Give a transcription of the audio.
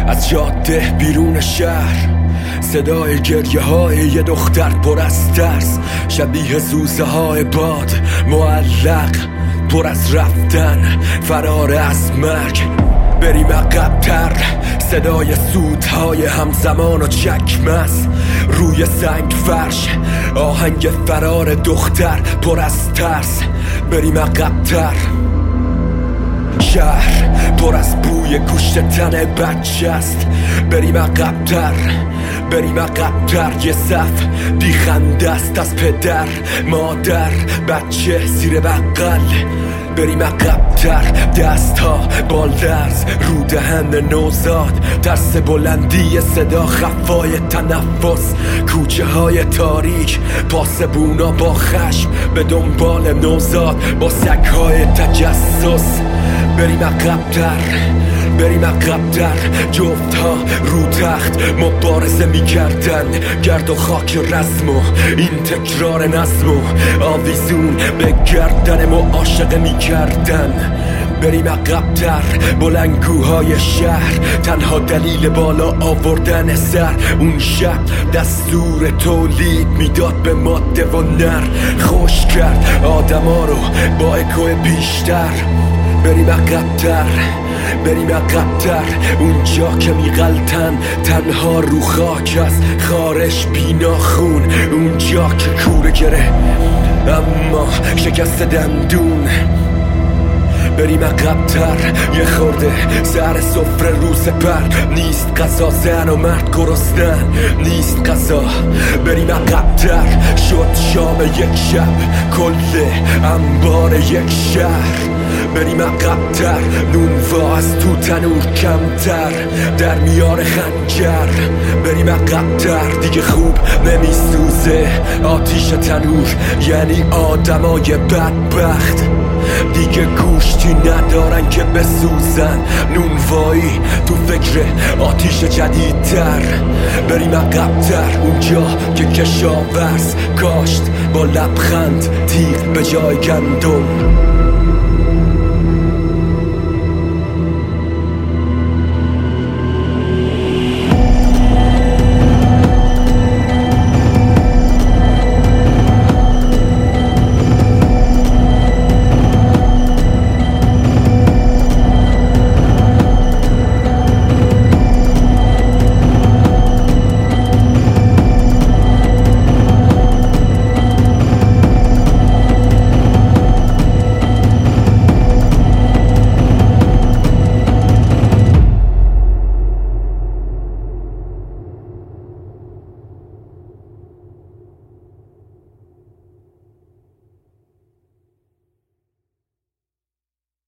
از جاده بیرون شهر، صدای گریه های یه دختر پر از ترس، شبیه زوزه های باد معلق، پر از رفتن، فرار از مرگ. بریم عقب‌تر، صدای سوتهای همزمان و چکمز روی سنگ فرش، آهنگ فرار دختر پر از ترس. بریم عقب‌تر، شهر پر از بوی گوشت تن بچه است. بریم عقب‌تر، بریم عقب‌تر، یه صف بیخنده است از پدر، مادر، بچه زیر بغل. بریم عقب‌تر، دست ها بالدرز رو دهن نوزاد، ترس بلندی صدا، خفای تنفس، کوچه های تاریک، پاسبونا با خشم به دنبال نوزاد با سگ های تجسس. بریم عقب‌تر، بریم عقب‌تر، جفت ها رو تخت مبارزه می کردن، گرد و خاک رسم و این تکرار نظم و آویزون به گردن معاشقه می کردن. بریم عقب‌تر، بلندگوهای شهر تنها دلیل بالا آوردن سر، اون شب دستور تولید میداد به ماده و نر، خوش کرد آدما رو با اکو بیشتر. بریم عقب‌تر، بریم عقب‌تر، اونجا که میغلطن تنها رو خاک است، خارش بیناخون، اونجا که کوره گره اما شکست دندون. بریم عقب‌تر، یه خورده سر سفره رو سپر، نیست غذا، زن و مرد گرسنن، نیست غذا. بریم عقب‌تر، شد شام یک شب، کل انبار یک شهر. بریم عقب‌تر، نونوا از تو تنور کمتر، در میان خنجر. بریم عقب‌تر، دیگه خوب نمیسوزه آتیش تنور، یعنی آدمای بدبخت دیگه گوشتی ندارن که بسوزن، نونوایی تو فکر آتیش جدیدتر. بریم عقب‌تر، اونجا که کشاورز کاشت با لبخند تیغ به جای گندم.